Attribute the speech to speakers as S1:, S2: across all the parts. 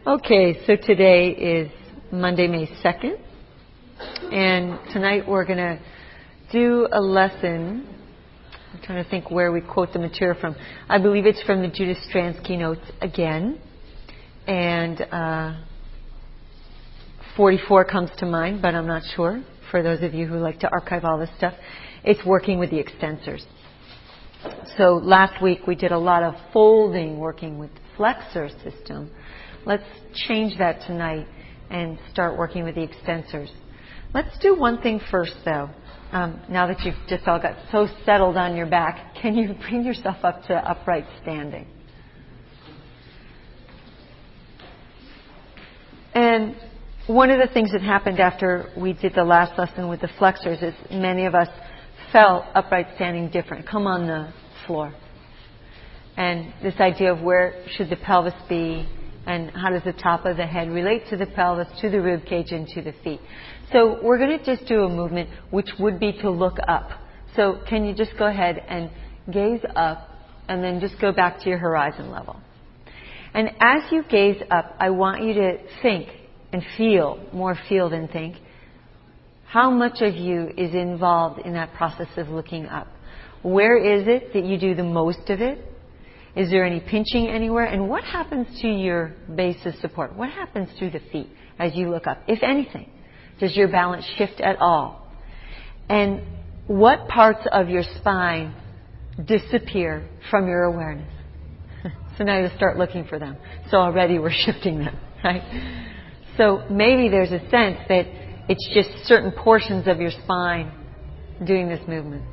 S1: Okay, so today is Monday, May 2nd, and tonight we're going to do a lesson. I'm trying to think where we quote the material from. I believe it's from the Judith Stransky Notes again, and 44 comes to mind, but I'm not sure. For those of you who like to archive all this stuff, it's working with the extensors. So last week we did a lot of folding, working with the flexor system. Let's change that tonight and start working with the extensors. Let's do one thing first, though. Now that you've just all got so settled on your back, can you bring yourself up to upright standing? And one of the things that happened after we did the last lesson with the flexors is many of us felt upright standing different. Come on the floor. And this idea of where should the pelvis be, and how does the top of the head relate to the pelvis, to the rib cage, and to the feet. So we're going to just do a movement which would be to look up. So can you just go ahead and gaze up and then just go back to your horizon level. And as you gaze up, I want you to think and feel, more feel than think, how much of you is involved in that process of looking up. Where is it that you do the most of it? Is there any pinching anywhere? And what happens to your base of support? What happens to the feet as you look up, if anything? Does your balance shift at all? And what parts of your spine disappear from your awareness? So now you start looking for them. So already we're shifting them, right? So maybe there's a sense that it's just certain portions of your spine doing this movement.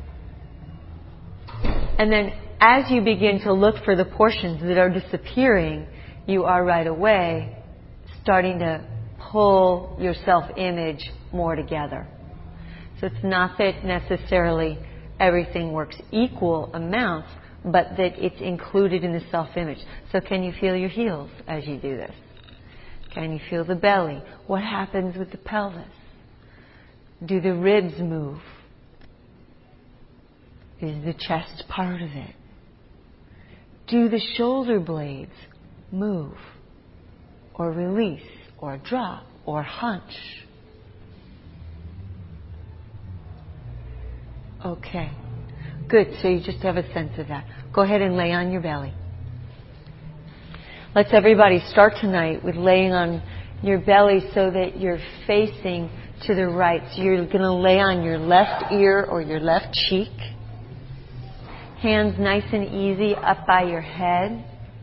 S1: And then as you begin to look for the portions that are disappearing, you are right away starting to pull your self-image more together. So it's not that necessarily everything works equal amounts, but that it's included in the self-image. So can you feel your heels as you do this? Can you feel the belly? What happens with the pelvis? Do the ribs move? Is the chest part of it? Do the shoulder blades move or release or drop or hunch? Okay. Good. So you just have a sense of that. Go ahead and lay on your belly. Let's everybody start tonight with laying on your belly so that you're facing to the right. So you're going to lay on your left ear or your left cheek. Hands nice and easy up by your head.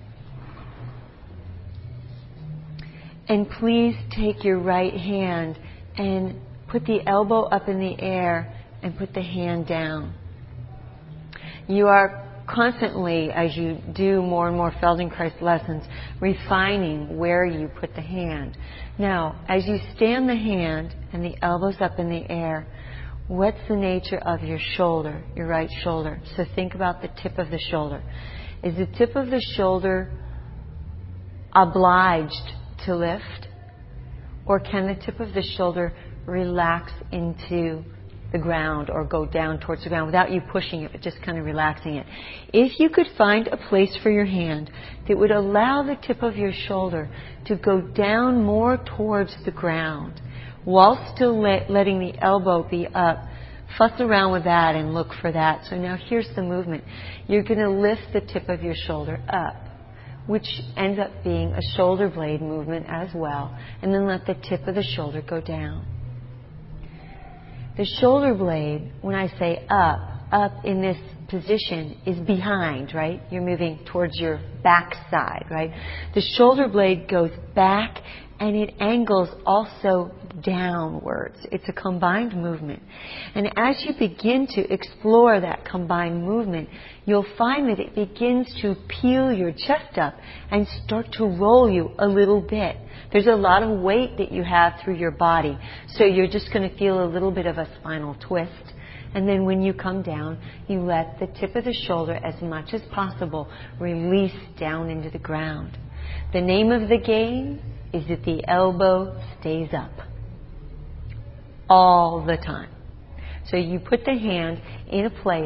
S1: And please take your right hand and put the elbow up in the air and put the hand down. You are constantly, as you do more and more Feldenkrais lessons, refining where you put the hand. Now, as you stand the hand and the elbows up in the air, what's the nature of your shoulder, your right shoulder? So think about the tip of the shoulder. Is the tip of the shoulder obliged to lift? Or can the tip of the shoulder relax into the ground or go down towards the ground without you pushing it, but just kind of relaxing it? If you could find a place for your hand that would allow the tip of your shoulder to go down more towards the ground, while still letting the elbow be up, fuss around with that and look for that. So now here's the movement. You're going to lift the tip of your shoulder up, which ends up being a shoulder blade movement as well, and then let the tip of the shoulder go down. The shoulder blade, when I say up in this position is behind, right? You're moving towards your back side, right? The shoulder blade goes back and it angles also downwards. It's a combined movement. And as you begin to explore that combined movement, you'll find that it begins to peel your chest up and start to roll you a little bit. There's a lot of weight that you have through your body, so you're just going to feel a little bit of a spinal twist. And then when you come down, you let the tip of the shoulder, as much as possible, release down into the ground. The name of the game is that the elbow stays up all the time. So you put the hand in a place.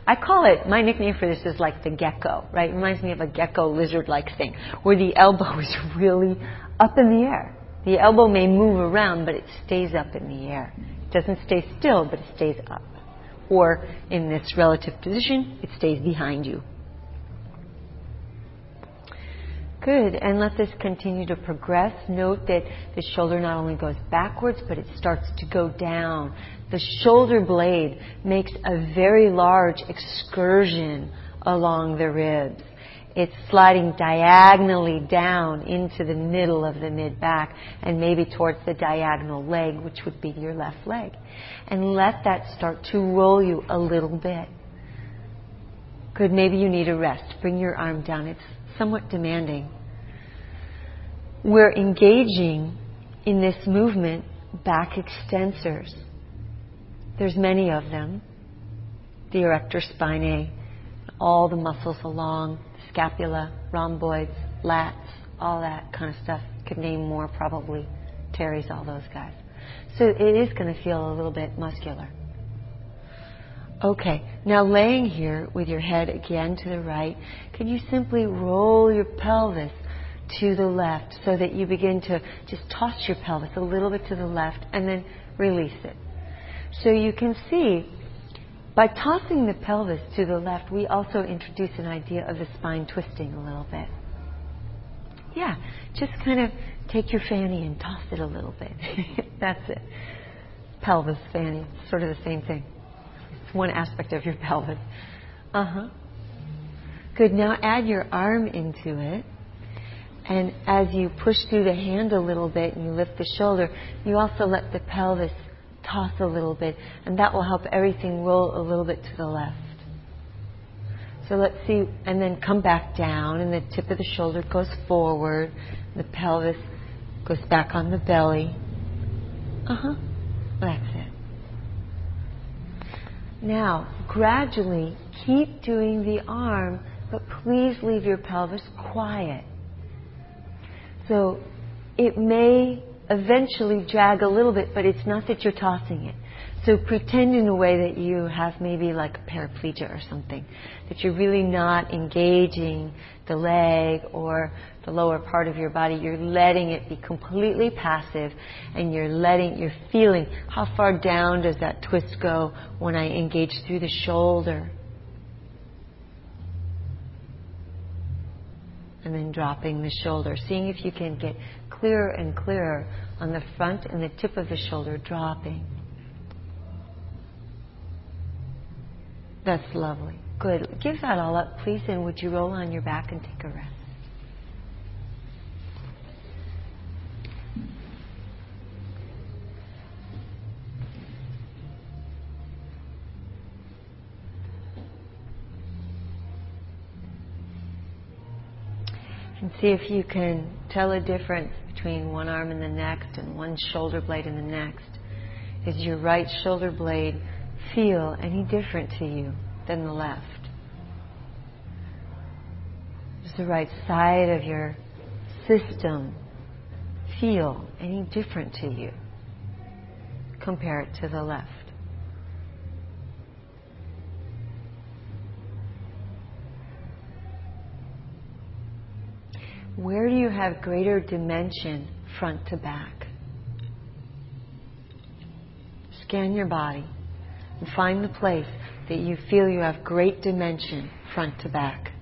S1: I call it, my nickname for this is like the gecko, right? It reminds me of a gecko lizard-like thing, where the elbow is really up in the air. The elbow may move around, but it stays up in the air. It doesn't stay still, but it stays up. Or in this relative position, it stays behind you. Good, and let this continue to progress. Note that the shoulder not only goes backwards, but it starts to go down. The shoulder blade makes a very large excursion along the ribs. It's sliding diagonally down into the middle of the mid-back and maybe towards the diagonal leg, which would be your left leg. And let that start to roll you a little bit. Good, maybe you need a rest. Bring your arm down. It's somewhat demanding. We're engaging in this movement back extensors. There's many of them. The erector spinae, all the muscles along the scapula, rhomboids, lats, all that kind of stuff. Could name more probably. Terry's all those guys. So it is going to feel a little bit muscular. Okay, now laying here with your head again to the right, could you simply roll your pelvis to the left so that you begin to just toss your pelvis a little bit to the left and then release it. So you can see, by tossing the pelvis to the left, we also introduce an idea of the spine twisting a little bit. Yeah, just kind of take your fanny and toss it a little bit. That's it. Pelvis, fanny, sort of the same thing. One aspect of your pelvis. Good. Now add your arm into it. And as you push through the hand a little bit and you lift the shoulder, you also let the pelvis toss a little bit. And that will help everything roll a little bit to the left. So let's see. And then come back down and the tip of the shoulder goes forward. The pelvis goes back on the belly. That's it. Now, gradually, keep doing the arm, but please leave your pelvis quiet. So, it may eventually drag a little bit, but it's not that you're tossing it. So pretend in a way that you have maybe like a paraplegia or something, that you're really not engaging the leg or the lower part of your body. You're letting it be completely passive, and you're feeling how far down does that twist go when I engage through the shoulder. And then dropping the shoulder, seeing if you can get clearer and clearer on the front and the tip of the shoulder dropping. That's lovely. Good. Give that all up, please, and would you roll on your back and take a rest? And see if you can tell a difference between one arm and the next and one shoulder blade and the next. Does your right shoulder blade feel any different to you than the left? Does the right side of your system feel any different to you? Compare it to the left. Where do you have greater dimension front to back? Scan your body and find the place that you feel you have great dimension front to back.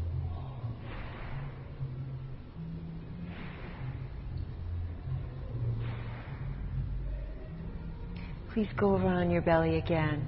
S1: Please go over on your belly again.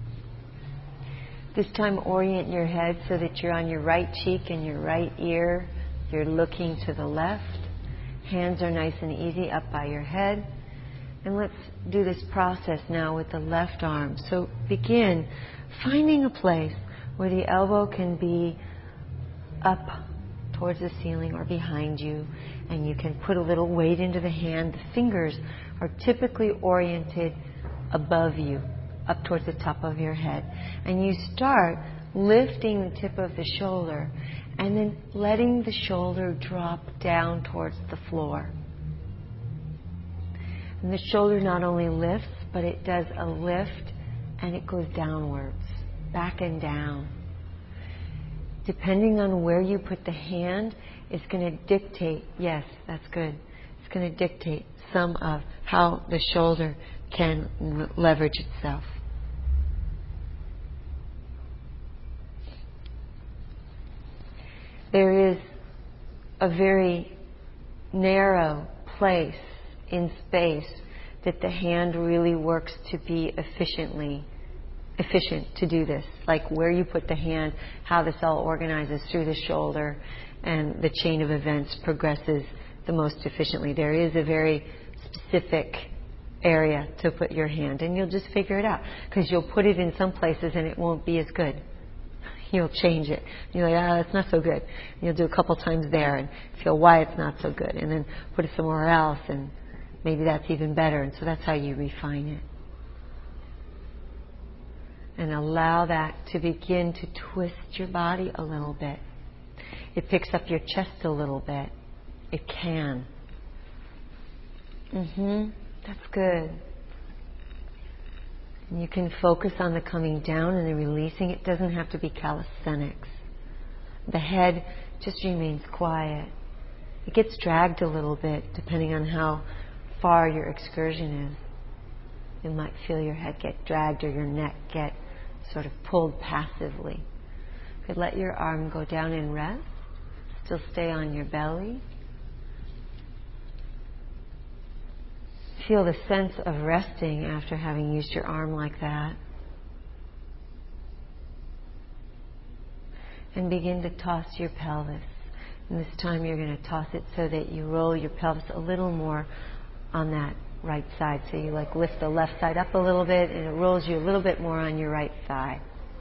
S1: This time orient your head so that you're on your right cheek and your right ear. You're looking to the left. Hands are nice and easy up by your head. And let's do this process now with the left arm. So begin finding a place where the elbow can be up towards the ceiling or behind you, and you can put a little weight into the hand. The fingers are typically oriented above you, up towards the top of your head. And you start lifting the tip of the shoulder and then letting the shoulder drop down towards the floor. And the shoulder not only lifts, but it does a lift and it goes downwards. back and down. Depending on where you put the hand is going to dictate, yes, that's good. It's going to dictate some of how the shoulder can leverage itself. There is a very narrow place in space that the hand really works to be efficient to do this. Like where you put the hand, how this all organizes through the shoulder, and the chain of events progresses the most efficiently. There is a very specific area to put your hand, and you'll just figure it out, because you'll put it in some places and it won't be as good. You'll change it. You're like, it's not so good. And you'll do a couple times there and feel why it's not so good, and then put it somewhere else and maybe that's even better. And so that's how you refine it. And allow that to begin to twist your body a little bit. It picks up your chest a little bit. It can. That's good. And you can focus on the coming down and the releasing. It doesn't have to be calisthenics. The head just remains quiet. It gets dragged a little bit depending on how far your excursion is. You might feel your head get dragged or your neck get sort of pulled passively. You could let your arm go down and rest. Still stay on your belly. Feel the sense of resting after having used your arm like that. And begin to toss your pelvis. And this time you're going to toss it so that you roll your pelvis a little more on that right side. So you like lift the left side up a little bit and it rolls you a little bit more on your right thigh.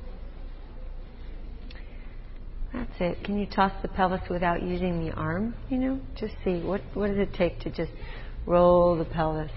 S1: That's it. Can you toss the pelvis without using the arm? Just see what does it take to just roll the pelvis.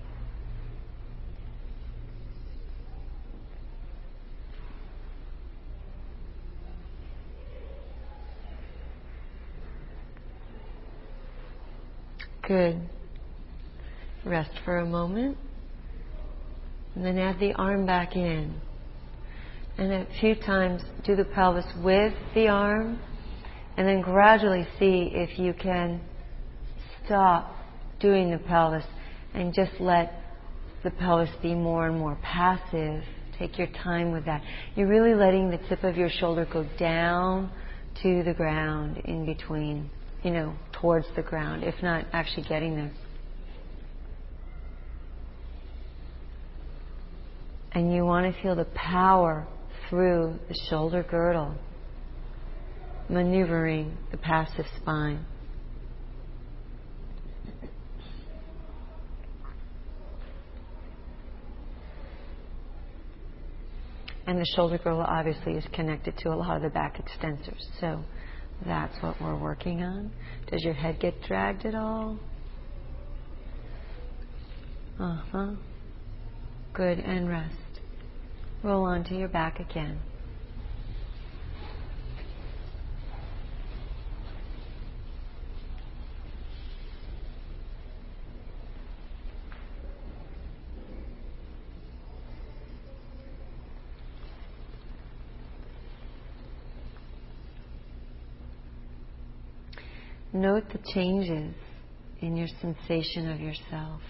S1: Good. Rest for a moment. And then add the arm back in. And a few times do the pelvis with the arm. And then gradually see if you can stop doing the pelvis and just let the pelvis be more and more passive. Take your time with that. You're really letting the tip of your shoulder go down to the ground in between, towards the ground, if not actually getting there. And you want to feel the power through the shoulder girdle, maneuvering the passive spine. And the shoulder girdle obviously is connected to a lot of the back extensors. So that's what we're working on. Does your head get dragged at all? Good. And rest. Roll onto your back again. Note the changes in your sensation of yourself.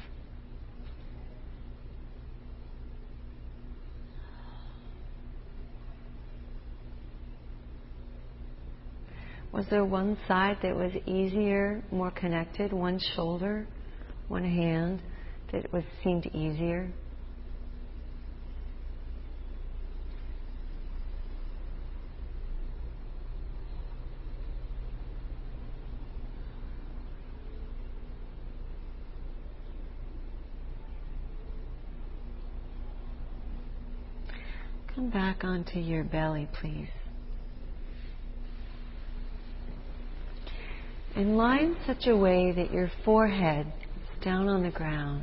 S1: Was there one side that was easier, more connected? One shoulder, one hand that seemed easier? Come back onto your belly, please. And lie in such a way that your forehead is down on the ground.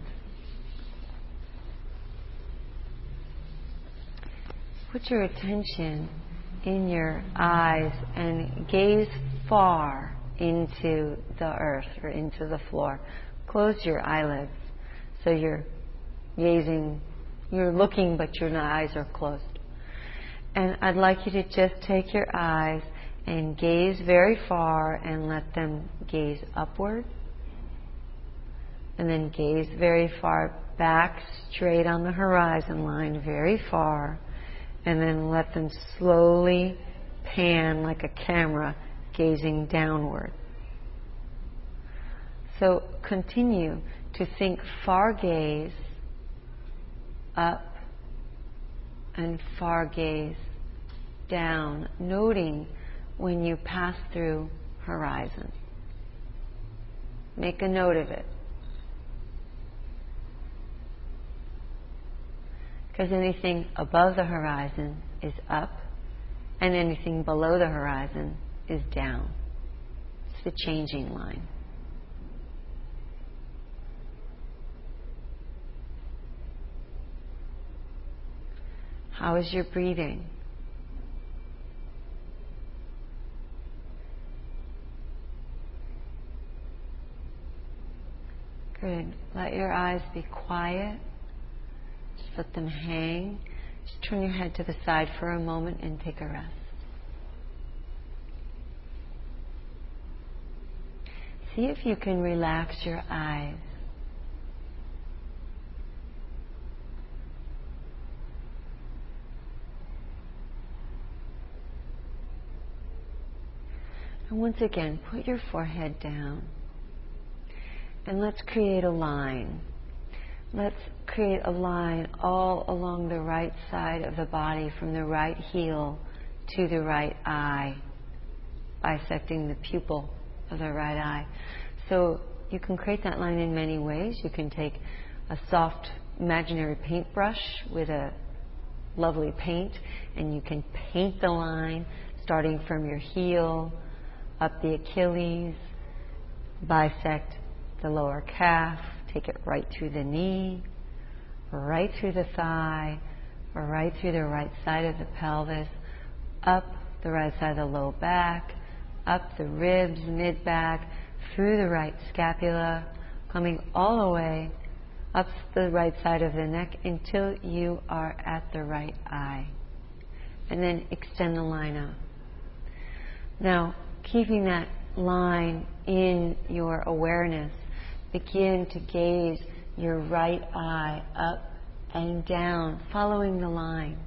S1: Put your attention in your eyes and gaze far into the earth or into the floor. Close your eyelids so you're gazing, you're looking but your eyes are closed. And I'd like you to just take your eyes and gaze very far and let them gaze upward. And then gaze very far back, straight on the horizon line, very far. And then let them slowly pan like a camera, gazing downward. So continue to think far gaze up and far gaze down, noting when you pass through horizon. Make a note of it. Because anything above the horizon is up, and anything below the horizon is down. It's the changing line. How is your breathing? Good. Let your eyes be quiet. Just let them hang. Just turn your head to the side for a moment and take a rest. See if you can relax your eyes. And once again, put your forehead down. And let's create a line. Let's create a line all along the right side of the body, from the right heel to the right eye, bisecting the pupil of the right eye. So you can create that line in many ways. You can take a soft imaginary paintbrush with a lovely paint, and you can paint the line starting from your heel up the Achilles, bisect the lower calf, take it right through the knee, right through the thigh, right through the right side of the pelvis, up the right side of the low back, up the ribs, mid-back, through the right scapula, coming all the way up the right side of the neck until you are at the right eye. And then extend the line up. Now, keeping that line in your awareness, begin to gaze your right eye up and down, following the line.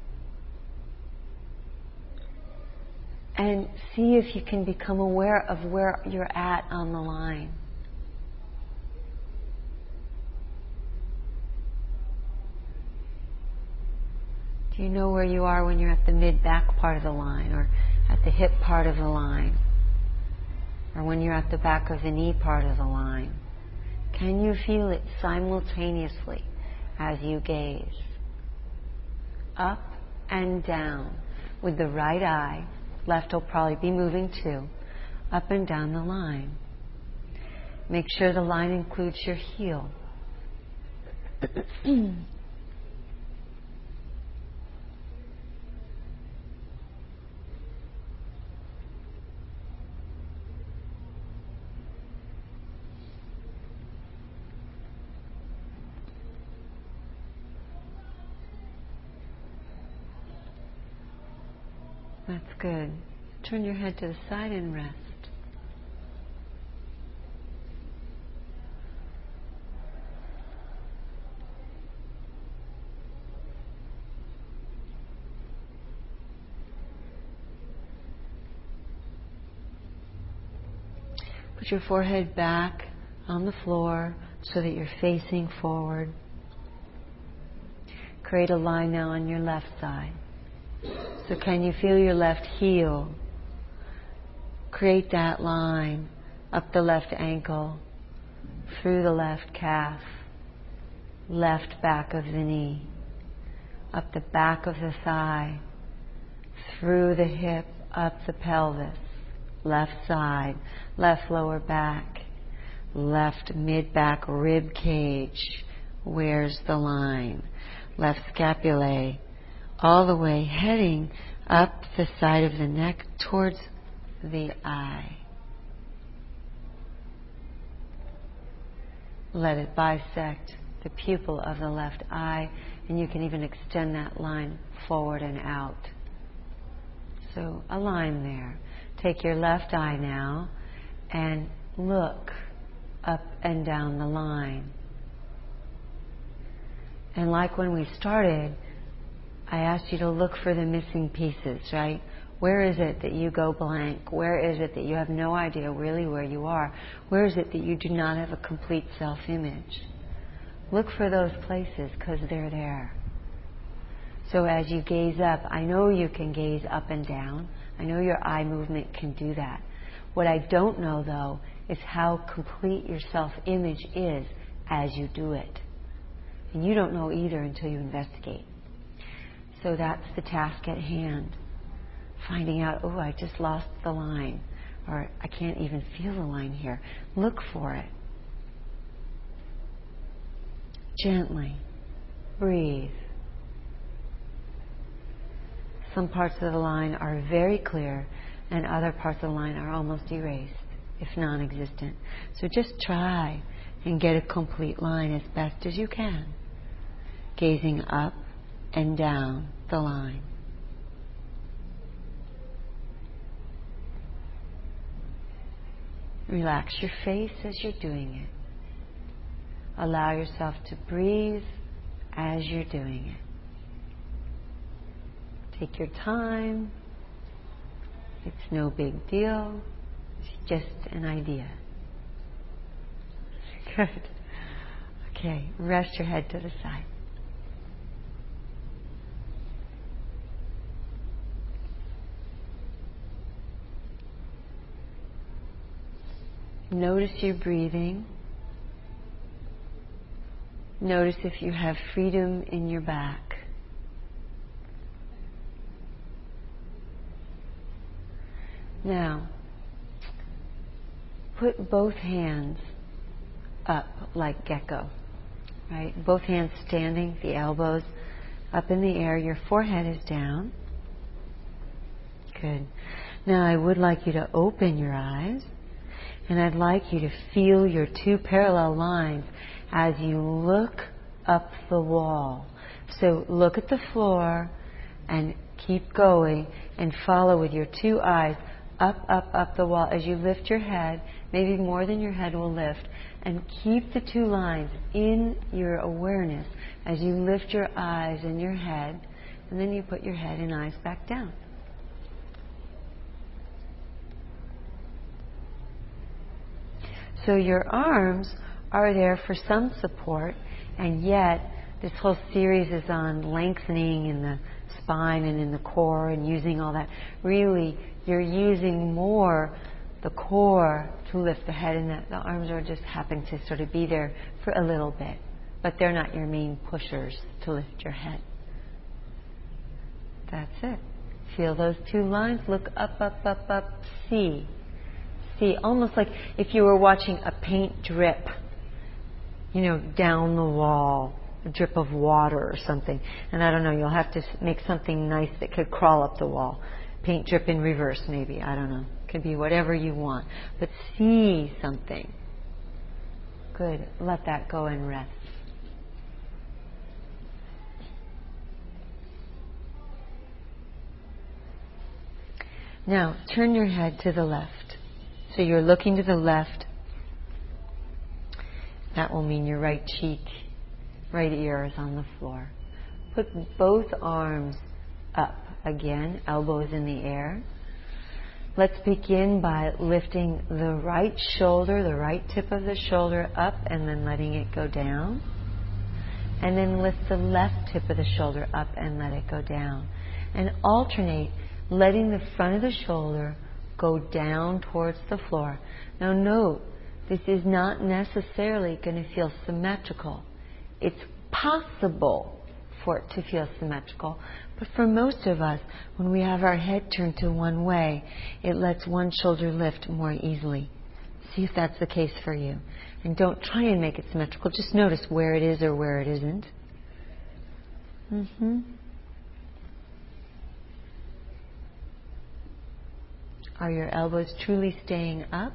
S1: And see if you can become aware of where you're at on the line. Do you know where you are when you're at the mid-back part of the line, or at the hip part of the line, or when you're at the back of the knee part of the line? Can you feel it simultaneously as you gaze? Up and down with the right eye. Left will probably be moving too. Up and down the line. Make sure the line includes your heel. That's good. Turn your head to the side and rest. Put your forehead back on the floor so that you're facing forward. Create a line now on your left side. So can you feel your left heel? Create that line up the left ankle, through the left calf, left back of the knee, up the back of the thigh, through the hip, up the pelvis, left side, left lower back, left mid-back rib cage. Where's the line? Left scapulae, all the way heading up the side of the neck towards the eye. Let it bisect the pupil of the left eye, and you can even extend that line forward and out. So a line there. Take your left eye now and look up and down the line. And like when we started, I asked you to look for the missing pieces, right? Where is it that you go blank? Where is it that you have no idea really where you are? Where is it that you do not have a complete self-image? Look for those places because they're there. So as you gaze up, I know you can gaze up and down. I know your eye movement can do that. What I don't know, though, is how complete your self-image is as you do it. And you don't know either until you investigate. So that's the task at hand. Finding out, oh, I just lost the line. Or I can't even feel the line here. Look for it. Gently. Breathe. Some parts of the line are very clear, and other parts of the line are almost erased, if non-existent. So just try and get a complete line as best as you can, gazing up and down the line. Relax your face as you're doing it. Allow yourself to breathe as you're doing it. Take your time. It's no big deal. It's just an idea. Good. Okay, rest your head to the side. Notice your breathing. Notice if you have freedom in your back. Now, put both hands up like gecko, right? Both hands standing, the elbows up in the air. Your forehead is down. Good. Now I would like you to open your eyes, and I'd like you to feel your two parallel lines as you look up the wall. So look at the floor and keep going and follow with your two eyes up, up, up the wall. As you lift your head, maybe more than your head will lift, and keep the two lines in your awareness as you lift your eyes and your head, and then you put your head and eyes back down. So your arms are there for some support, and yet this whole series is on lengthening in the spine and in the core and using all that. Really, you're using more the core to lift the head, and the arms are just happen to sort of be there for a little bit, but they're not your main pushers to lift your head. That's it. Feel those two lines. Look up, up, up, up. See. See, almost like if you were watching a paint drip, down the wall, a drip of water or something. And I don't know, you'll have to make something nice that could crawl up the wall. Paint drip in reverse, maybe. I don't know. Could be whatever you want. But see something. Good. Let that go and rest. Now, turn your head to the left. So you're looking to the left. That will mean your right cheek, right ear is on the floor. Put both arms up again, elbows in the air. Let's begin by lifting the right shoulder, the right tip of the shoulder up, and then letting it go down. And then lift the left tip of the shoulder up and let it go down. And alternate, letting the front of the shoulder go down towards the floor. Now note, this is not necessarily going to feel symmetrical. It's possible for it to feel symmetrical, but for most of us, when we have our head turned to one way, it lets one shoulder lift more easily. See if that's the case for you. And don't try and make it symmetrical. Just notice where it is or where it isn't. Are your elbows truly staying up?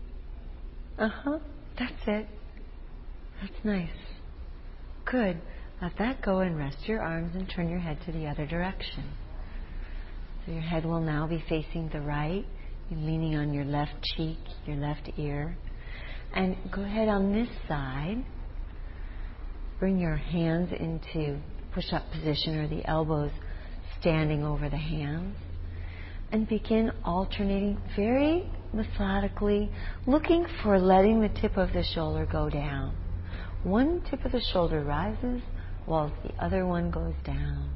S1: That's it. That's nice. Good. Let that go and rest your arms and turn your head to the other direction. So your head will now be facing the right. You're leaning on your left cheek, your left ear. And go ahead on this side. Bring your hands into push-up position, or the elbows standing over the hands. And begin alternating very methodically, looking for letting the tip of the shoulder go down. One tip of the shoulder rises while the other one goes down.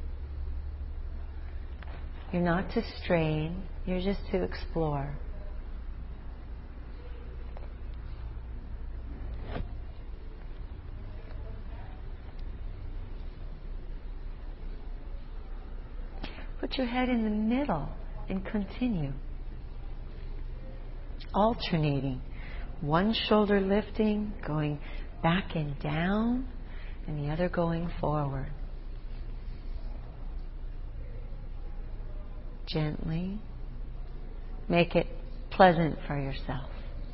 S1: You're not to strain, you're just to explore. Put your head in the middle and continue. Alternating. One shoulder lifting, going back and down, and the other going forward. Gently. Make it pleasant for yourself.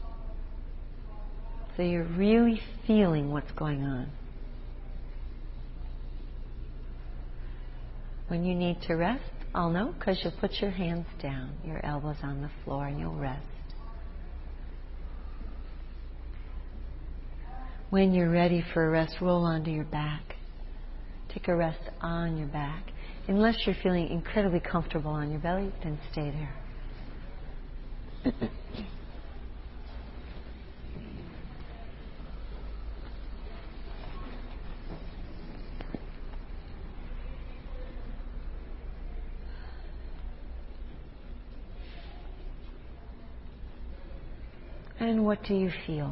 S1: So you're really feeling what's going on. When you need to rest, I'll know, because you'll put your hands down, your elbows on the floor, and you'll rest. When you're ready for a rest, roll onto your back. Take a rest on your back. Unless you're feeling incredibly comfortable on your belly, then stay there. And what do you feel?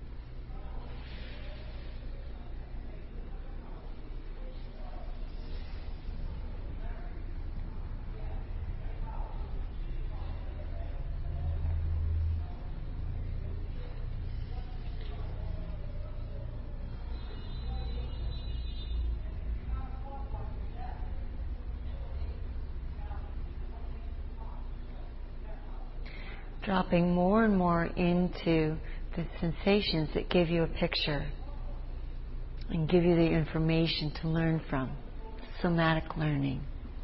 S1: Dropping more and more into the sensations that give you a picture and give you the information to learn from. Somatic learning.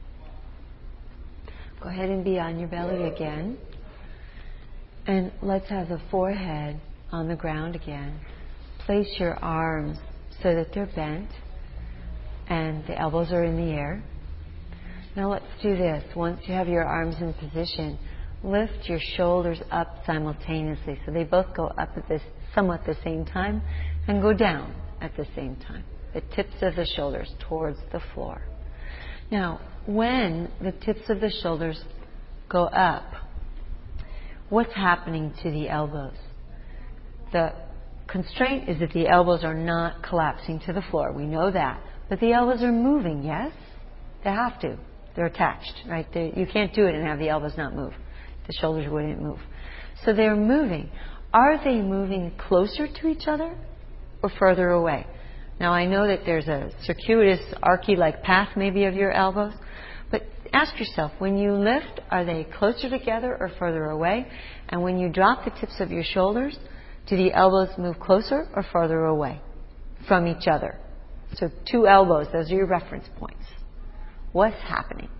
S1: Go ahead and be on your belly again. And let's have the forehead on the ground again. Place your arms so that they're bent and the elbows are in the air. Now let's do this. Once you have your arms in position, lift your shoulders up simultaneously, so they both go up at this somewhat the same time and go down at the same time. The tips of the shoulders towards the floor. Now, when the tips of the shoulders go up, what's happening to the elbows? The constraint is that the elbows are not collapsing to the floor. We know that. But the elbows are moving, yes? They have to. They're attached, right? You can't do it and have the elbows not move. The shoulders wouldn't move. So they're moving. Are they moving closer to each other or further away? Now I know that there's a circuitous, archy-like path maybe of your elbows, but ask yourself, when you lift, are they closer together or further away? And when you drop the tips of your shoulders, do the elbows move closer or further away from each other? So 2 elbows, those are your reference points. What's happening?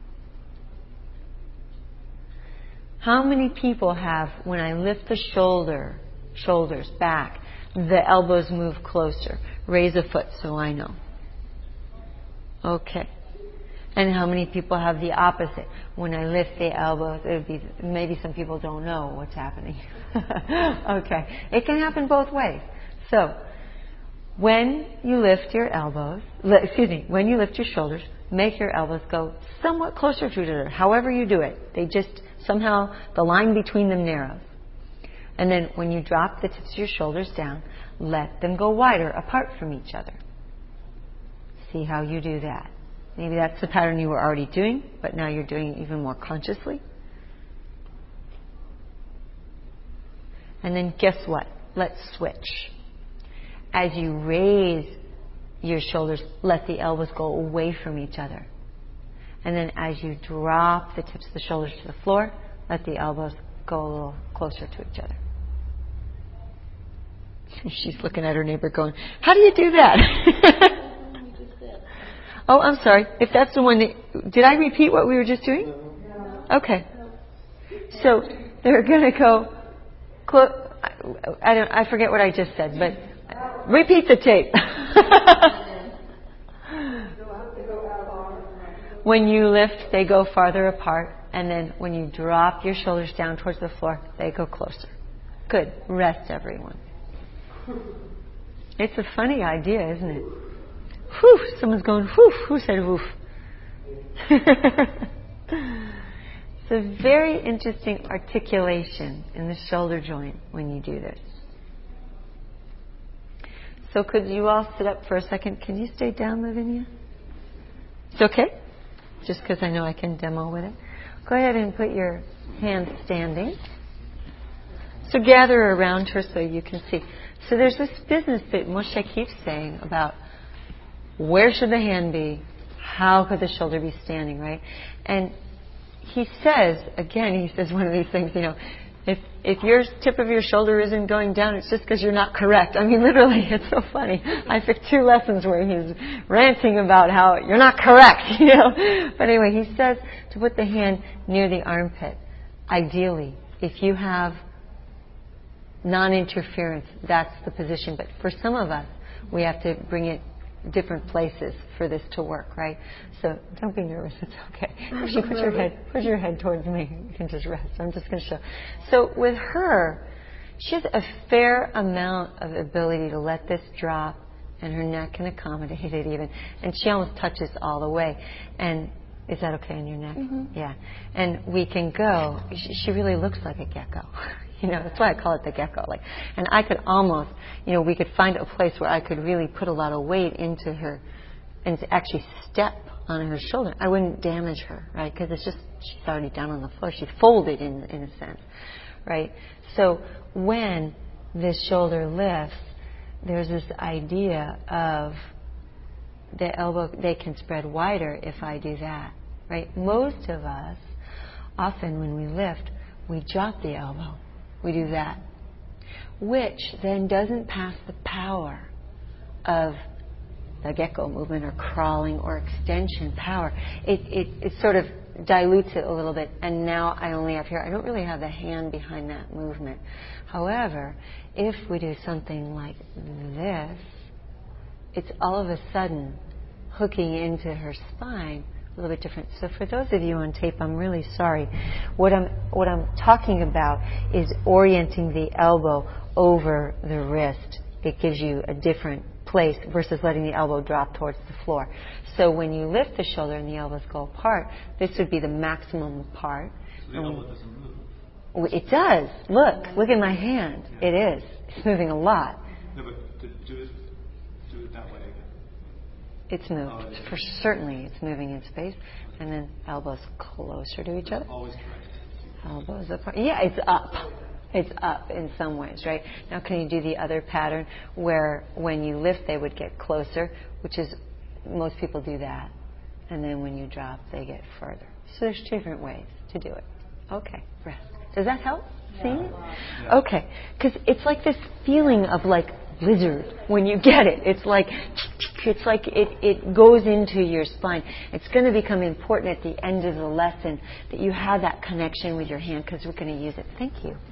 S1: How many people have, when I lift the shoulders back, the elbows move closer? Raise a foot so I know. Okay. And how many people have the opposite? When I lift the elbows, it would be, maybe some people don't know what's happening. Okay. It can happen both ways. So, when you lift your elbows, when you lift your shoulders, make your elbows go somewhat closer to each other. However you do it, they just somehow the line between them narrows. And then when you drop the tips of your shoulders down, let them go wider apart from each other. See how you do that. Maybe that's the pattern you were already doing, but now you're doing it even more consciously. And then guess what? Let's switch. As you raise your shoulders, let the elbows go away from each other. And then as you drop the tips of the shoulders to the floor, let the elbows go a little closer to each other. She's looking at her neighbor going, how do you do that? Oh, I'm sorry. If that's the one that... Did I repeat what we were just doing? Okay. So they're going to go... I forget what I just said, but repeat the tape. When you lift, they go farther apart. And then when you drop your shoulders down towards the floor, they go closer. Good. Rest, everyone. It's a funny idea, isn't it? Whew, someone's going, whew. Who said woof? It's a very interesting articulation in the shoulder joint when you do this. So could you all sit up for a second? Can you stay down, Lavinia? It's okay? Just because I know I can demo with it. Go ahead and put your hands standing. So gather around her so you can see. So there's this business that Moshe keeps saying about where should the hand be? How could the shoulder be standing, right? And he says, again, he says one of these things, if your tip of your shoulder isn't going down, it's just because you're not correct. I mean, literally, it's so funny. I took 2 lessons where he's ranting about how you're not correct, But anyway, he says to put the hand near the armpit. Ideally, if you have non-interference, that's the position. But for some of us, we have to bring it different places for this to work, right? So don't be nervous. It's okay. Actually, put your head towards me. You can just rest. I'm just going to show. So with her, she has a fair amount of ability to let this drop, and her neck can accommodate it even. And she almost touches all the way. And is that okay in your neck? Mm-hmm. Yeah. And we can go. She really looks like a gecko. That's why I call it the gecko. And I could almost, we could find a place where I could really put a lot of weight into her and to actually step on her shoulder. I wouldn't damage her, right? Because she's already down on the floor. She's folded in a sense, right? So when this shoulder lifts, there's this idea of the elbow, they can spread wider if I do that, right? Most of us, often when we lift, we drop the elbow. We do that, which then doesn't pass the power of the gecko movement or crawling or extension power. It sort of dilutes it a little bit, and now I only have here. I don't really have the hand behind that movement. However, if we do something like this, it's all of a sudden hooking into her spine. A little bit different. So for those of you on tape, I'm really sorry. What I'm talking about is orienting the elbow over the wrist. It gives you a different place versus letting the elbow drop towards the floor. So when you lift the shoulder and the elbows go apart, this would be the maximum part.
S2: So the elbow doesn't move.
S1: It does. Look at my hand.
S2: Yeah.
S1: It is. It's moving a lot.
S2: No, but do it that way again.
S1: It's moved. For certainly, it's moving in space. And then elbows closer to each other.
S2: Always correct.
S1: Elbows apart. Yeah, it's up. It's up in some ways, right? Now, can you do the other pattern where when you lift, they would get closer, which is, most people do that. And then when you drop, they get further. So there's 2 different ways to do it. Okay, rest. Does that help? Seeing it?
S2: Yeah.
S1: Okay. Because it's like this feeling of blizzard when you get it. It's like it goes into your spine. It's going to become important at the end of the lesson that you have that connection with your hand, because we're going to use it. Thank you.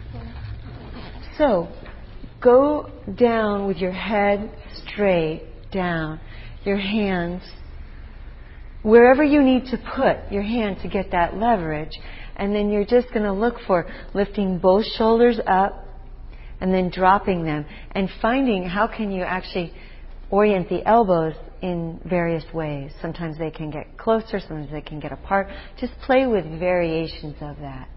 S1: So go down with your head straight down, your hands wherever you need to put your hand to get that leverage, and then you're just going to look for lifting both shoulders up and then dropping them, and finding how can you actually orient the elbows in various ways. Sometimes they can get closer, sometimes they can get apart. Just play with variations of that.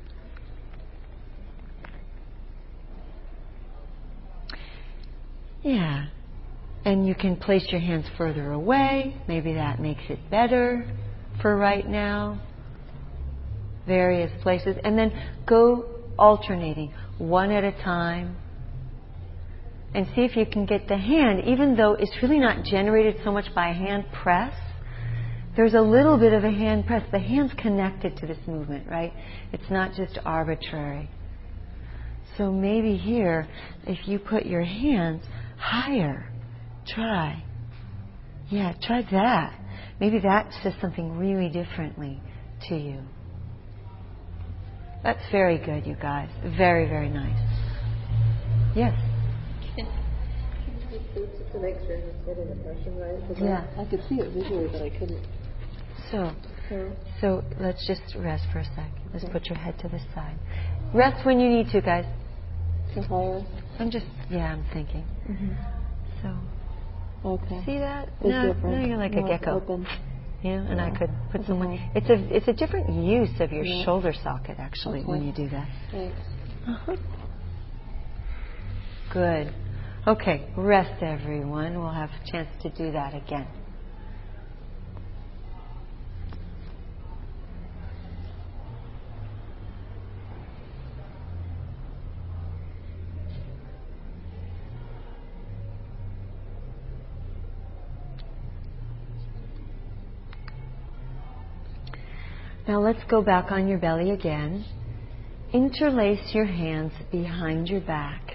S1: Yeah. And you can place your hands further away. Maybe that makes it better for right now. Various places. And then go alternating, one at a time. And see if you can get the hand, even though it's really not generated so much by hand press, there's a little bit of a hand press. The hand's connected to this movement, right? It's not just arbitrary. So maybe here, if you put your hands higher, try. Yeah, try that. Maybe that says something really differently to you. That's very good, you guys. Very, very nice. Yes?
S3: It's an X-ray instead of depression, right? Because
S1: Yeah.
S3: I could see it visually, but I couldn't.
S1: So let's just rest for a sec. Let's put your head to the side. Rest when you need to, guys.
S3: So higher?
S1: I'm thinking.
S3: Mm-hmm.
S1: So,
S3: okay.
S1: See that?
S3: It's
S1: No,
S3: different.
S1: you're like a gecko.
S3: Open.
S1: Yeah, and I could put someone.
S3: Mm-hmm.
S1: It's a different use of your shoulder socket actually when you do that.
S3: Thanks.
S1: Uh-huh. Good. Okay, rest everyone. We'll have a chance to do that again. Now let's go back on your belly again. Interlace your hands behind your back.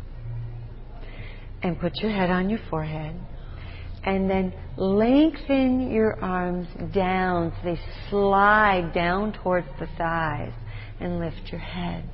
S1: And put your head on your forehead. And then lengthen your arms down so they slide down towards the thighs. And lift your head.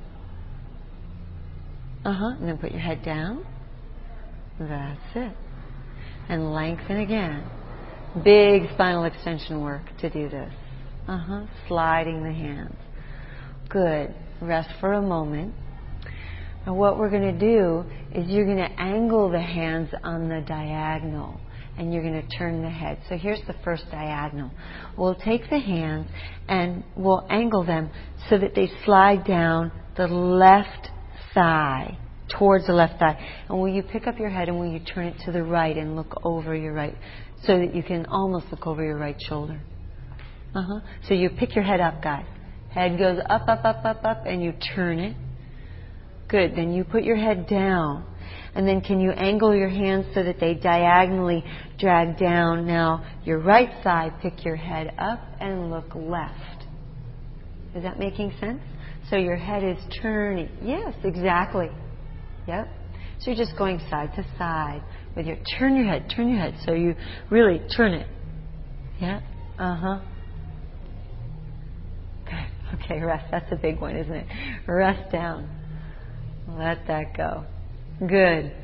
S1: And then put your head down. That's it. And lengthen again. Big spinal extension work to do this. Sliding the hands. Good. Rest for a moment. And what we're going to do is you're going to angle the hands on the diagonal. And you're going to turn the head. So here's the first diagonal. We'll take the hands and we'll angle them so that they slide down the left thigh, towards the left thigh. And will you pick up your head and will you turn it to the right and look over your right, so that you can almost look over your right shoulder. So you pick your head up, guys. Head goes up, up, up, up, up, and you turn it. Good. Then you put your head down. And then can you angle your hands so that they diagonally drag down? Now, your right side, pick your head up and look left. Is that making sense? So your head is turning. Yes, exactly. Yep. So you're just going side to side with your turn your head. So you really turn it. Yeah. Okay, rest. That's a big one, isn't it? Rest down. Let that go. Good.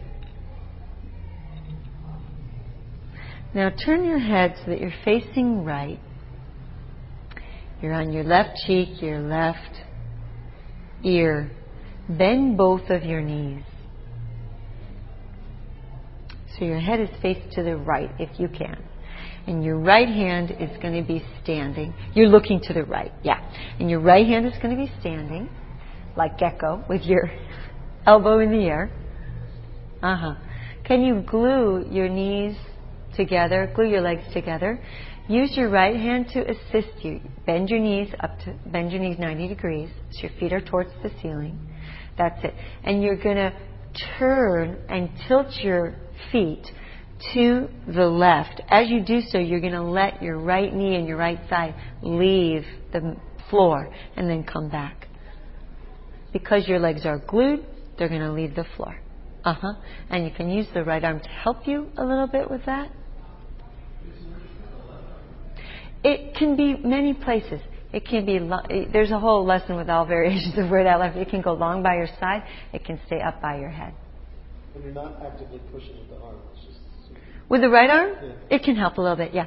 S1: Now turn your head so that you're facing right. You're on your left cheek, your left ear. Bend both of your knees. So your head is faced to the right if you can. And your right hand is going to be standing. You're looking to the right, yeah. And your right hand is going to be standing like gecko with your elbow in the air. Can you glue your knees together, glue your legs together? Use your right hand to assist you. Bend your knees 90 degrees so your feet are towards the ceiling. That's it. And you're going to turn and tilt your feet to the left. As you do so, you're going to let your right knee and your right thigh leave the floor and then come back. Because your legs are glued, they're going to leave the floor. And you can use the right arm to help you a little bit with that. It can be many places. It can be, there's a whole lesson with all variations of where that left. It can go long by your side. It can stay up by your head.
S4: When you're not actively pushing with the arm, it's just...
S1: With the right arm? Yeah. It can help a little bit, yeah.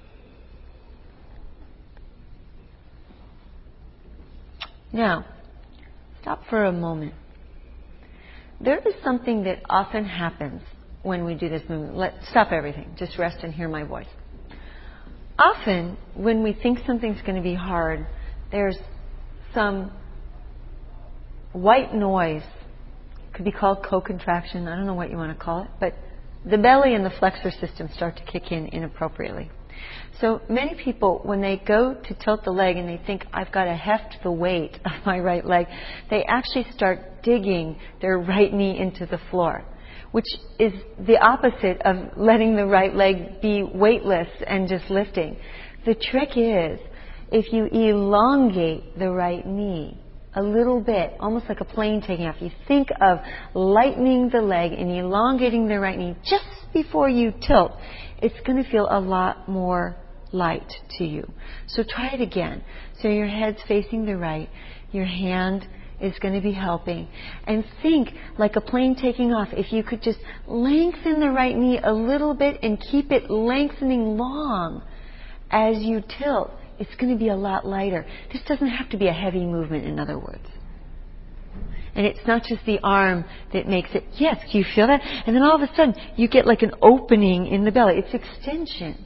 S1: Now, stop for a moment. There is something that often happens when we do this movement. Stop everything. Just rest and hear my voice. Often, when we think something's going to be hard, there's some white noise. Could be called co-contraction. I don't know what you want to call it. But the belly and the flexor system start to kick in inappropriately. So many people, when they go to tilt the leg and they think, I've got to heft the weight of my right leg, they actually start digging their right knee into the floor, which is the opposite of letting the right leg be weightless and just lifting. The trick is, if you elongate the right knee, a little bit, almost like a plane taking off. You think of lightening the leg and elongating the right knee just before you tilt. It's going to feel a lot more light to you. So try it again. So your head's facing the right, your hand is going to be helping. And think like a plane taking off. If you could just lengthen the right knee a little bit and keep it lengthening long as you tilt, it's going to be a lot lighter. This doesn't have to be a heavy movement, in other words. And it's not just the arm that makes it. Yes, do you feel that? And then all of a sudden, you get like an opening in the belly. It's extension.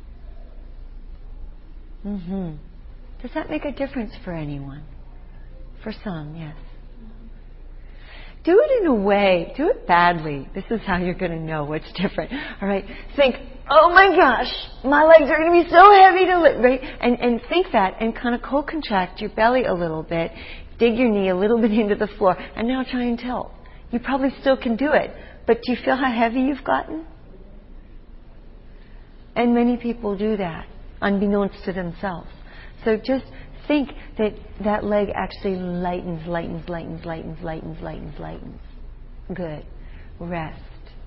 S1: Does that make a difference for anyone? For some, yes. Do it in a way, do it badly. This is how you're going to know what's different. All right? Think, oh my gosh, my legs are going to be so heavy to lift, right? And think that and kind of co-contract your belly a little bit. Dig your knee a little bit into the floor. And now try and tilt. You probably still can do it. But do you feel how heavy you've gotten? And many people do that, unbeknownst to themselves. So just think that that leg actually lightens. Good. Rest.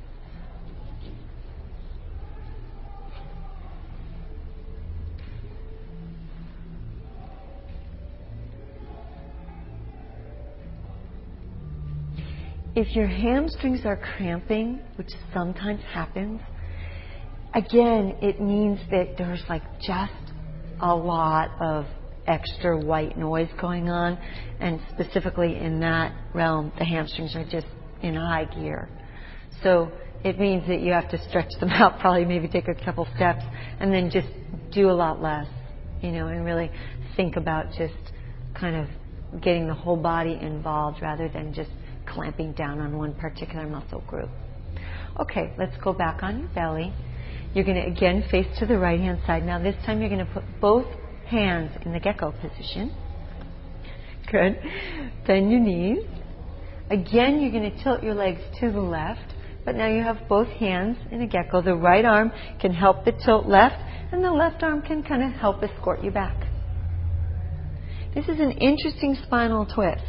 S1: If your hamstrings are cramping, which sometimes happens, again, it means that there's like just a lot of extra white noise going on, and specifically in that realm, the hamstrings are just in high gear. So it means that you have to stretch them out, probably maybe take a couple steps, and then just do a lot less, and really think about just kind of getting the whole body involved rather than just clamping down on one particular muscle group. Okay, let's go back on your belly. You're going to again face to the right hand side. Now this time you're going to put both hands in the gecko position. Good. Bend your knees. Again, you're going to tilt your legs to the left, but now you have both hands in a gecko. The right arm can help the tilt left, and the left arm can kind of help escort you back. This is an interesting spinal twist.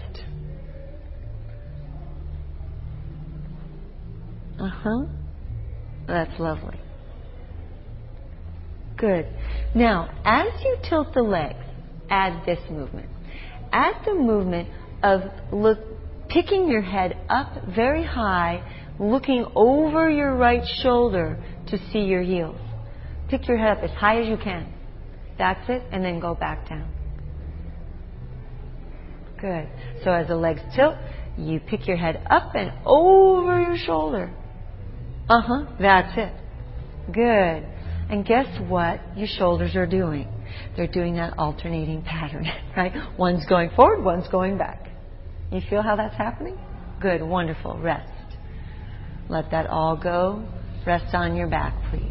S1: That's lovely. Good. Now, as you tilt the legs, add this movement. Add the movement of picking your head up very high, looking over your right shoulder to see your heels. Pick your head up as high as you can. That's it, and then go back down. Good. So as the legs tilt, you pick your head up and over your shoulder. That's it. Good. And guess what your shoulders are doing? They're doing that alternating pattern, right? One's going forward, one's going back. You feel how that's happening? Good. Wonderful. Rest. Let that all go. Rest on your back, please.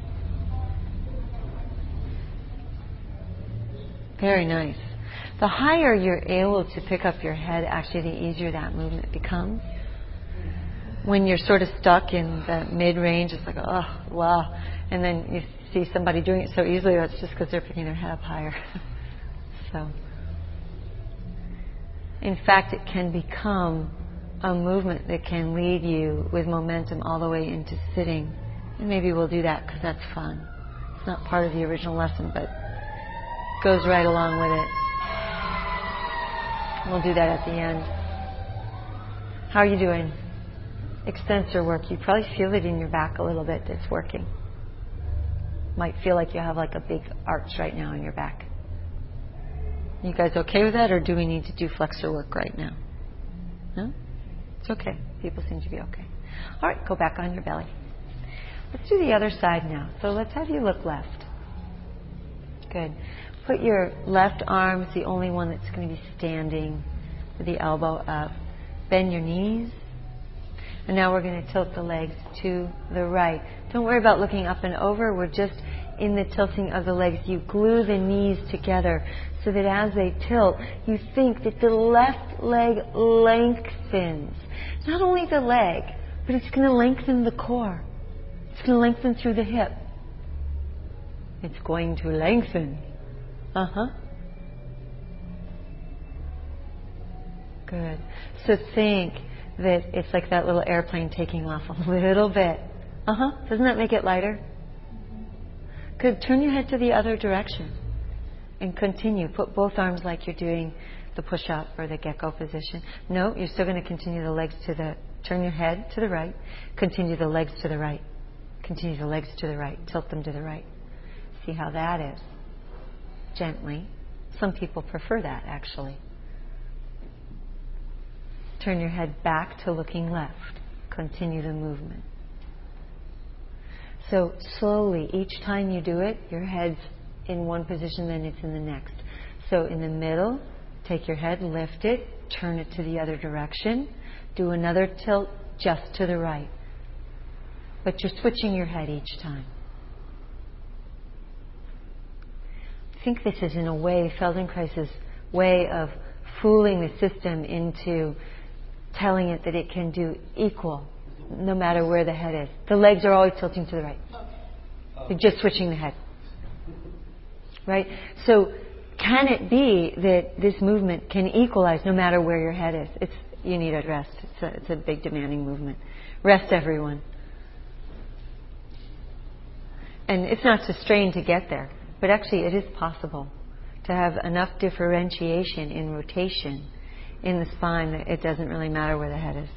S1: Very nice. The higher you're able to pick up your head, actually the easier that movement becomes. When you're sort of stuck in the mid-range, it's like, oh, wow. And then you see somebody doing it so easily, that's just because they're picking their head up higher. So, in fact, it can become a movement that can lead you with momentum all the way into sitting. And maybe we'll do that because that's fun. It's not part of the original lesson, but goes right along with it. We'll do that at the end. How are you doing? Extensor work. You probably feel it in your back a little bit. It's working. Might feel like you have like a big arch right now in your back. You guys okay with that, or do we need to do flexor work right now? No? It's okay. People seem to be okay. All right, go back on your belly. Let's do the other side now. So let's have you look left. Good. Put your left arm, it's the only one that's going to be standing with the elbow up. Bend your knees. And now we're going to tilt the legs to the right. Don't worry about looking up and over. We're just in the tilting of the legs. You glue the knees together so that as they tilt, you think that the left leg lengthens. Not only the leg, but it's going to lengthen the core. It's going to lengthen through the hip. It's going to lengthen. Good. So think that it's like that little airplane taking off a little bit. Doesn't that make it lighter? Good. Turn your head to the other direction and continue. Put both arms like you're doing the push-up or the gecko position. No, you're still going to continue the legs to the... Turn your head to the right. Continue the legs to the right. Continue the legs to the right. Tilt them to the right. See how that is. Gently. Some people prefer that, actually. Turn your head back to looking left. Continue the movement. So slowly, each time you do it, your head's in one position, then it's in the next. So in the middle, take your head, lift it, turn it to the other direction. Do another tilt just to the right. But you're switching your head each time. I think this is, in a way, Feldenkrais's way of fooling the system into telling it that it can do equal no matter where the head is. The legs are always tilting to the right. You're just switching the head. Right? So can it be that this movement can equalize no matter where your head is? You need a rest. It's a big demanding movement. Rest, everyone. And it's not so strain to get there, but actually it is possible to have enough differentiation in rotation in the spine that it doesn't really matter where the head is.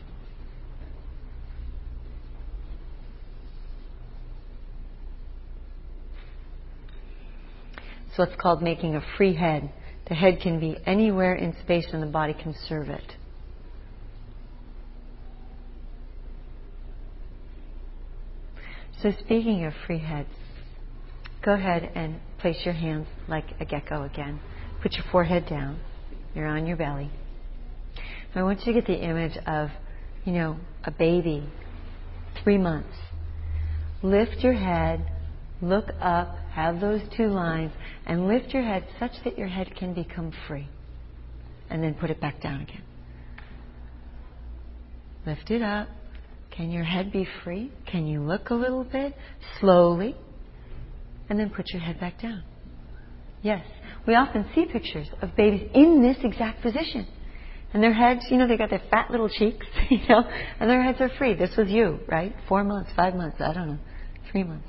S1: So it's called making a free head. The head can be anywhere in space and the body can serve it. So speaking of free heads, go ahead and place your hands like a gecko again. Put your forehead down. You're on your belly. I want you to get the image of, a baby, 3 months. Lift your head, look up, have those two lines, and lift your head such that your head can become free. And then put it back down again. Lift it up. Can your head be free? Can you look a little bit? Slowly. And then put your head back down. Yes. We often see pictures of babies in this exact position. And their heads, they got their fat little cheeks, and their heads are free. This was you, right? 4 months, 5 months, I don't know, 3 months.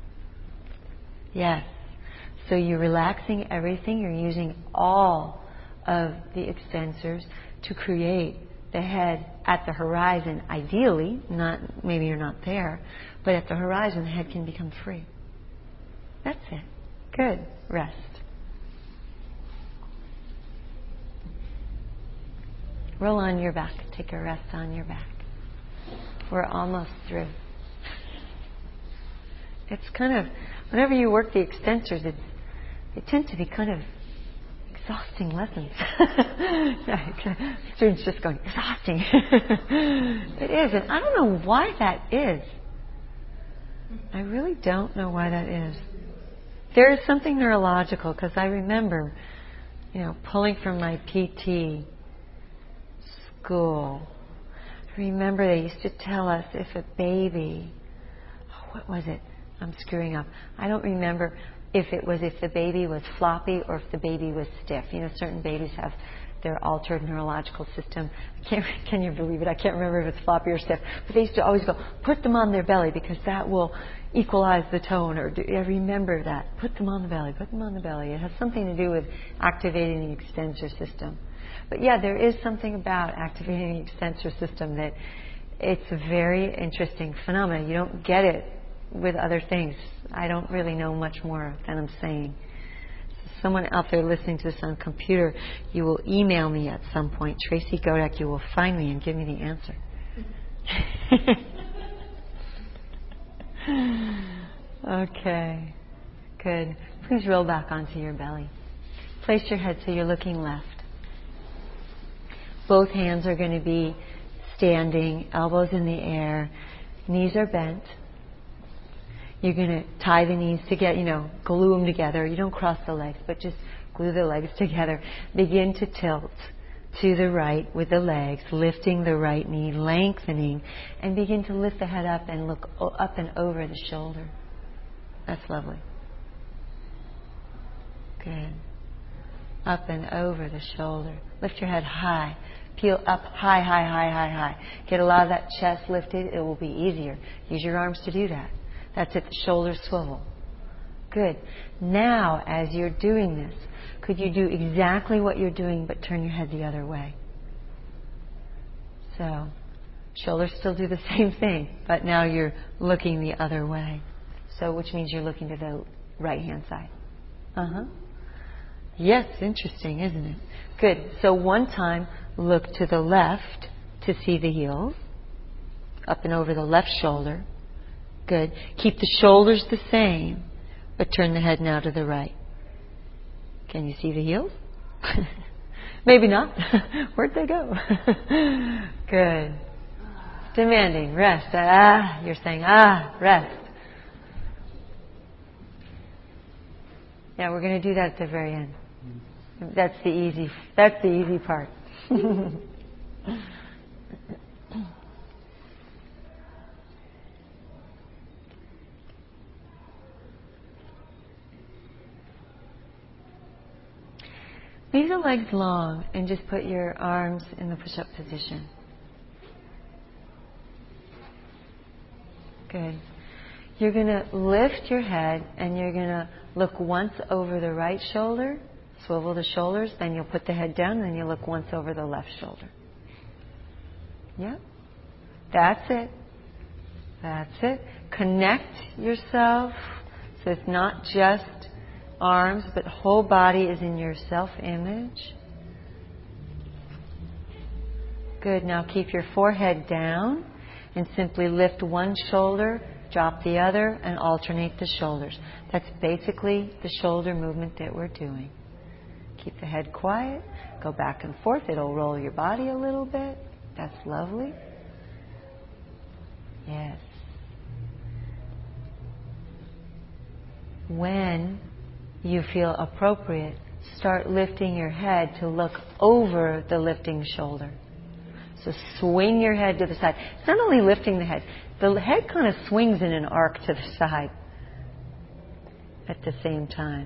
S1: Yes. So you're relaxing everything. You're using all of the extensors to create the head at the horizon, ideally. Maybe you're not there, but at the horizon, the head can become free. That's it. Good. Rest. Roll on your back. Take a rest on your back. We're almost through. It's kind of, whenever you work the extensors, they tend to be kind of exhausting lessons. Students just going, exhausting. It is, and I don't know why that is. I really don't know why that is. There is something neurological, because I remember, pulling from my PT school. I remember they used to tell us if a baby, what was it? I'm screwing up. I don't remember if the baby was floppy or if the baby was stiff. Certain babies have their altered neurological system. Can you believe it? I can't remember if it's floppy or stiff. But they used to always go, put them on their belly because that will equalize the tone. I remember that. Put them on the belly. Put them on the belly. It has something to do with activating the extensor system. But yeah, there is something about activating the extensor system that it's a very interesting phenomenon. You don't get it with other things. I don't really know much more than I'm saying. So someone out there listening to this on computer, you will email me at some point, Tracy Godek, you will find me and give me the answer. Okay, good. Please roll back onto your belly. Place your head so you're looking left. Both hands are going to be standing, elbows in the air, knees are bent. You're going to tie the knees together, glue them together. You don't cross the legs, but just glue the legs together. Begin to tilt to the right with the legs, lifting the right knee, lengthening, and begin to lift the head up and look up and over the shoulder. That's lovely. Good. Up and over the shoulder. Lift your head high. Peel up high, high, high, high, high. Get a lot of that chest lifted. It will be easier. Use your arms to do that. That's it. The shoulders swivel. Good. Now, as you're doing this, could you do exactly what you're doing but turn your head the other way? So, shoulders still do the same thing, but now you're looking the other way. So, which means you're looking to the right-hand side. Yes, interesting, isn't it? Good. So one time, look to the left to see the heels. Up and over the left shoulder. Good. Keep the shoulders the same, but turn the head now to the right. Can you see the heels? Maybe not. Where'd they go? Good. Demanding. Rest. You're saying, rest. Yeah, we're going to do that at the very end. That's the easy part. Leave the legs long and just put your arms in the push-up position. Good. You're going to lift your head and you're going to look once over the right shoulder, swivel the shoulders, then you'll put the head down, and then you'll look once over the left shoulder. Yeah? That's it. That's it. Connect yourself so it's not just arms, but whole body is in your self-image. Good. Now keep your forehead down and simply lift one shoulder, drop the other, and alternate the shoulders. That's basically the shoulder movement that we're doing. Keep the head quiet. Go back and forth. It'll roll your body a little bit. That's lovely. Yes. When you feel appropriate, start lifting your head to look over the lifting shoulder. So swing your head to the side. It's not only lifting the head kind of swings in an arc to the side at the same time.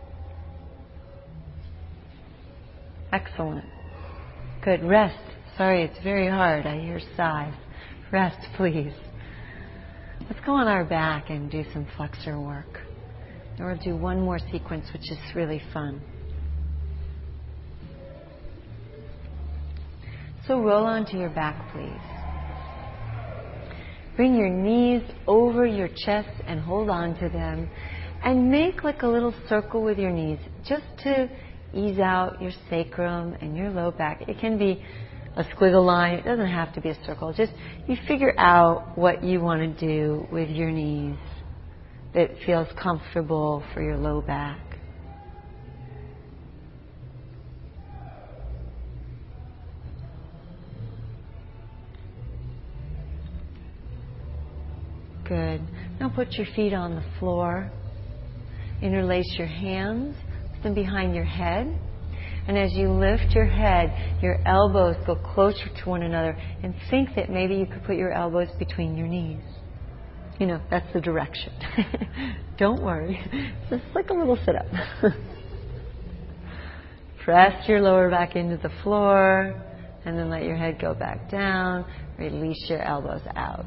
S1: Excellent. Good. Rest. Sorry, it's very hard. I hear sighs. Rest, please. Let's go on our back and do some flexor work. And we'll do one more sequence, which is really fun. So roll onto your back, please. Bring your knees over your chest and hold on to them. And make like a little circle with your knees, just to ease out your sacrum and your low back. It can be a squiggle line. It doesn't have to be a circle. Just you figure out what you want to do with your knees that feels comfortable for your low back. Good. Now put your feet on the floor. Interlace your hands, put them behind your head. And as you lift your head, your elbows go closer to one another. And think that maybe you could put your elbows between your knees. You know, that's the direction. Don't worry. It's just like a little sit-up. Press your lower back into the floor. And then let your head go back down. Release your elbows out.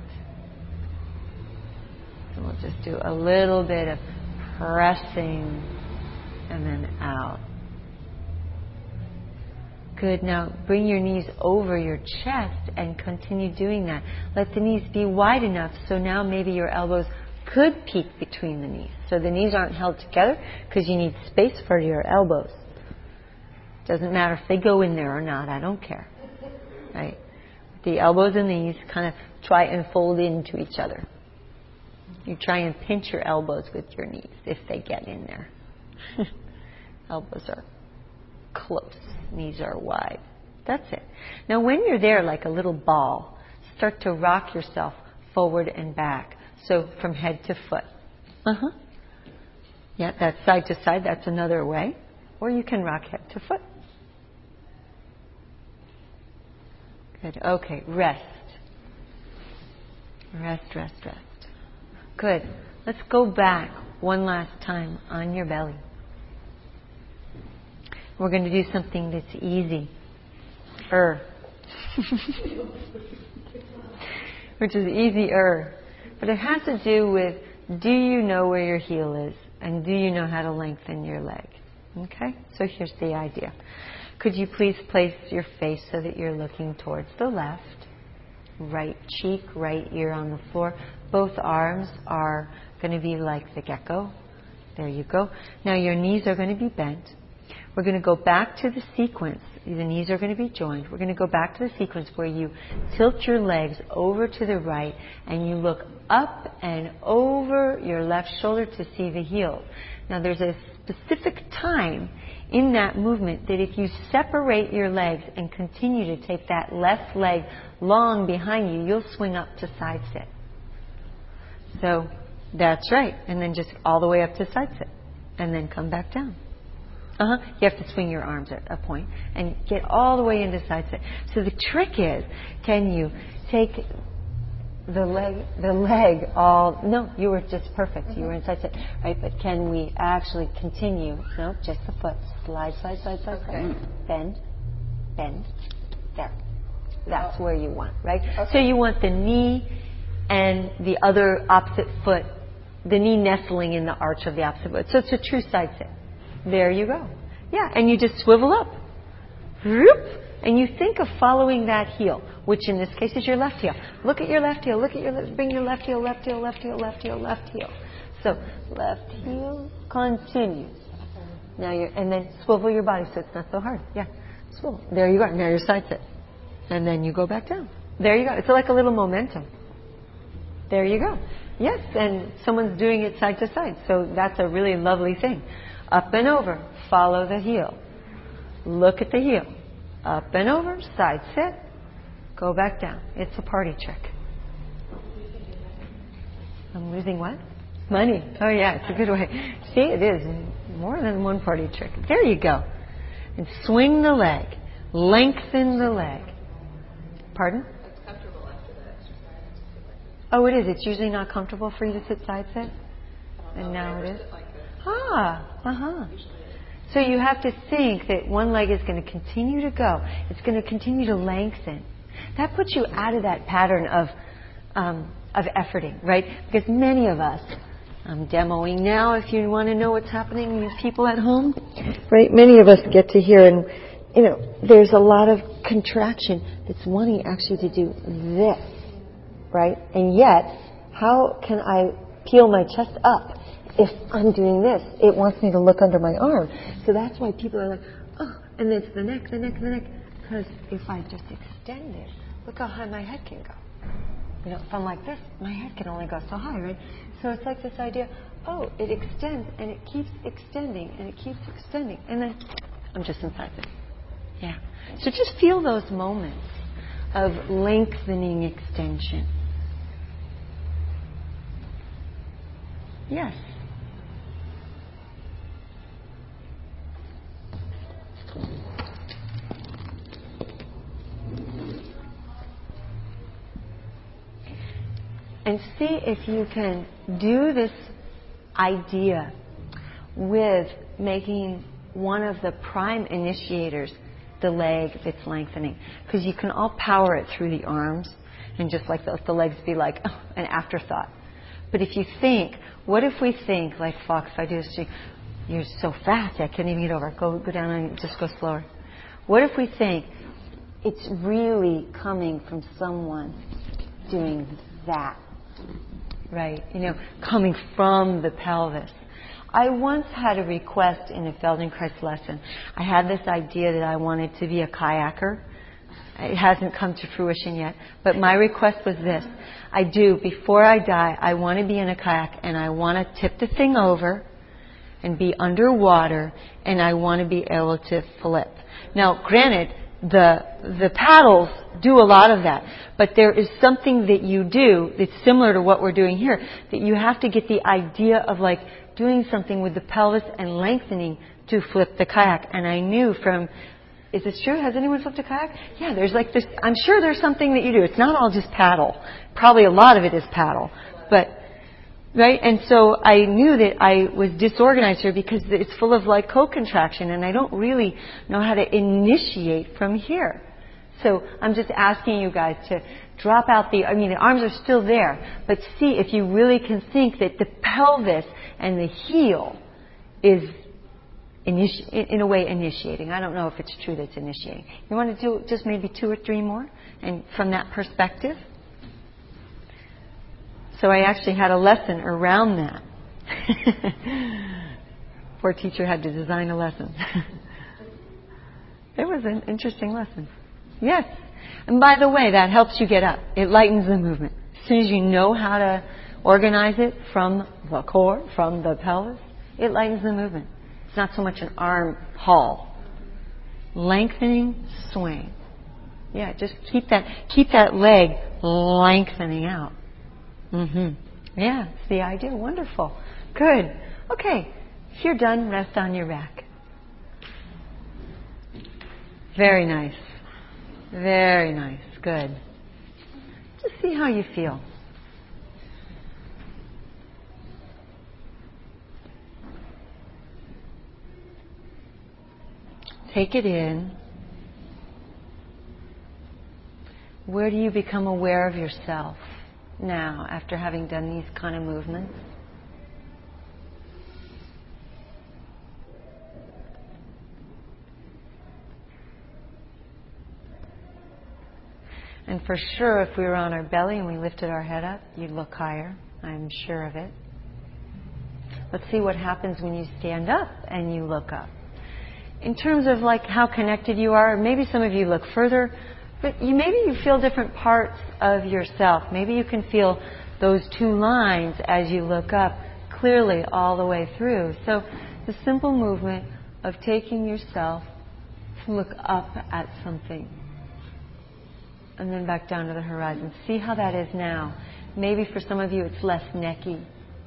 S1: And we'll just do a little bit of pressing and then out. Good. Now bring your knees over your chest and continue doing that. Let the knees be wide enough so now maybe your elbows could peek between the knees. So the knees aren't held together because you need space for your elbows. Doesn't matter if they go in there or not. I don't care. Right? The elbows and knees kind of try and fold into each other. You try and pinch your elbows with your knees if they get in there. Elbows are close. Knees are wide. That's it. Now when you're there like a little ball, start to rock yourself forward and back. So from head to foot. Yeah, that's side to side. That's another way. Or you can rock head to foot. Good. Okay, rest. Rest, rest, rest. Good. Let's go back one last time on your belly. We're going to do something that's easy. which is easier. But it has to do with, do you know where your heel is? And do you know how to lengthen your leg? Okay? So here's the idea. Could you please place your face so that you're looking towards the left? Right cheek, right ear on the floor. Both arms are going to be like the gecko. There you go. Now your knees are going to be bent. We're going to go back to the sequence. The knees are going to be joined. We're going to go back to the sequence where you tilt your legs over to the right and you look up and over your left shoulder to see the heel. Now there's a specific time in that movement that if you separate your legs and continue to take that left leg long behind you, you'll swing up to side sit. So that's right. And then just all the way up to side sit. And then come back down. You have to swing your arms at a point and get all the way into side sit. So the trick is, can you take the leg all, no, you were just perfect. You were in side sit, right? But can we actually continue? No, just the foot. Slide, slide, slide, slide, slide. Bend, bend. There. That's where you want, right? So you want the knee and the other opposite foot, the knee nestling in the arch of the opposite foot. So it's a true side sit. There you go. Yeah, and you just swivel up. And you think of following that heel, which in this case is your left heel. Look at your left heel. Look at your left. Bring your left heel, left heel, left heel, left heel, left heel. So left heel continues. Now and then swivel your body so it's not so hard. Yeah, swivel. There you go. Now your side sit. And then you go back down. There you go. It's like a little momentum. There you go. Yes, and someone's doing it side to side. So that's a really lovely thing. Up and over, follow the heel. Look at the heel. Up and over, side sit, go back down. It's a party trick. I'm losing what? Money. Oh yeah, it's a good way. See, it is more than one party trick. There you go. And swing the leg. Lengthen the leg. Pardon?
S3: It's comfortable after the exercise.
S1: Oh, it is. It's usually not comfortable for you to sit side sit? And now it is? So you have to think that one leg is going to continue to go. It's going to continue to lengthen. That puts you out of that pattern of efforting, right? Because many of us, I'm demoing now if you want to know what's happening with people at home, right? Many of us get to here and, there's a lot of contraction that's wanting actually to do this, right? And yet, how can I peel my chest up? If I'm doing this, it wants me to look under my arm. So that's why people are like, oh, and then it's the neck, the neck, the neck. Because if I just extend it, look how high my head can go. If I'm like this, my head can only go so high, right? So it's like this idea, oh, it extends and it keeps extending and it keeps extending. And then I'm just inside it. Yeah. So just feel those moments of lengthening extension. Yes. And see if you can do this idea with making one of the prime initiators the leg that's lengthening. Because you can all power it through the arms and just like the legs be like an afterthought. But if you think, what if we think, like Fox, if I do this to you, you're so fast, I can't even get over. Go down and just go slower. What if we think it's really coming from someone doing that, right? Coming from the pelvis. I once had a request in a Feldenkrais lesson. I had this idea that I wanted to be a kayaker. It hasn't come to fruition yet, but my request was this. Before I die, I want to be in a kayak and I want to tip the thing over and be underwater and I want to be able to flip. Now, granted, the paddles do a lot of that, but there is something that you do that's similar to what we're doing here, that you have to get the idea of like doing something with the pelvis and lengthening to flip the kayak. And I knew is this true? Has anyone flipped a kayak? Yeah, there's like this, I'm sure there's something that you do. It's not all just paddle. Probably a lot of it is paddle. But, right? And so I knew that I was disorganized here because it's full of like co-contraction and I don't really know how to initiate from here. So I'm just asking you guys to drop out the arms are still there, but see if you really can think that the pelvis and the heel is in a way initiating. I don't know if it's true that it's initiating. You want to do just maybe 2 or 3 more, and from that perspective. So I actually had a lesson around that. Poor teacher had to design a lesson. It was an interesting lesson. Yes. And by the way, that helps you get up. It lightens the movement. As soon as you know how to organize it from the core, from the pelvis, it lightens the movement. It's not so much an arm haul. Lengthening, swing. Yeah, just keep that leg lengthening out. Yeah, it's the idea. Wonderful. Good. Okay. If you're done, rest on your back. Very nice. Very nice. Good. Just see how you feel. Take it in. Where do you become aware of yourself now after having done these kind of movements? And for sure, if we were on our belly and we lifted our head up, you'd look higher. I'm sure of it. Let's see what happens when you stand up and you look up. In terms of like how connected you are, maybe some of you look further, but maybe you feel different parts of yourself. Maybe you can feel those 2 lines as you look up clearly all the way through. So the simple movement of taking yourself to look up at something and then back down to the horizon. See how that is now. Maybe for some of you it's less necky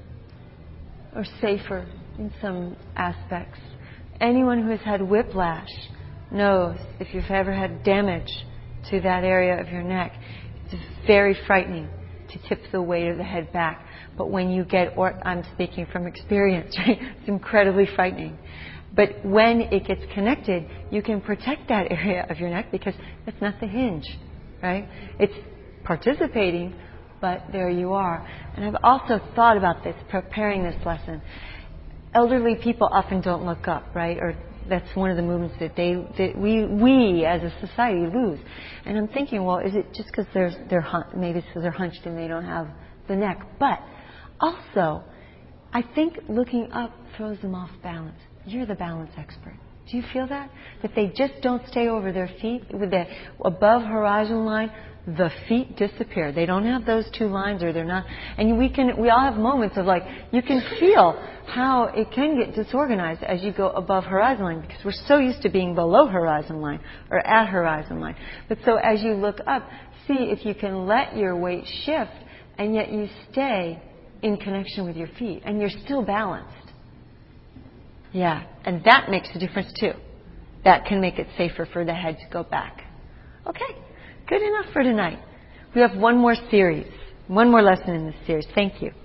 S1: or safer in some aspects. Anyone who has had whiplash knows if you've ever had damage to that area of your neck, it's very frightening to tip the weight of the head back. But when you I'm speaking from experience, right? It's incredibly frightening. But when it gets connected, you can protect that area of your neck because it's not the hinge, right? It's participating, but there you are. And I've also thought about this, preparing this lesson. Elderly people often don't look up, right? Or that's one of the movements that we as a society lose. And I'm thinking, well, is it just because maybe it's because they're hunched and they don't have the neck? But also, I think looking up throws them off balance. You're the balance expert. Do you feel that? That they just don't stay over their feet with the above horizon line. The feet disappear. They don't have those 2 lines, or they're not. And we all have moments of like, you can feel how it can get disorganized as you go above horizon line because we're so used to being below horizon line or at horizon line. But so as you look up, see if you can let your weight shift and yet you stay in connection with your feet and you're still balanced. Yeah, and that makes a difference too. That can make it safer for the head to go back. Okay. Good enough for tonight. We have one more lesson in this series. Thank you.